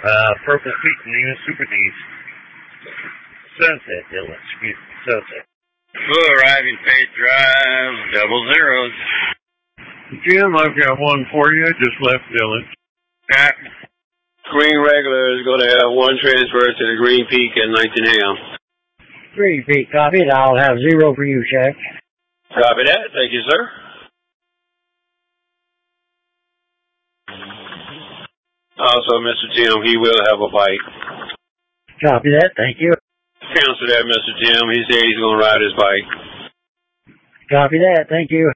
Purple Feet and even Super D's. Sunset, Dylan. Excuse me. Sunset. Full arriving Faith Drive, 00s. Jim, I've got one for you. Just left Dylan. Green Regular is going to have one transfer to the Green Peak at 19 a.m. Green Peak, copied. I'll have 0 for you, Jack. Copy that. Thank you, sir. Also, Mr. Tim, he will have a bike. Copy that. Thank you. Cancel that, Mr. Tim. He said he's going to ride his bike. Copy that. Thank you.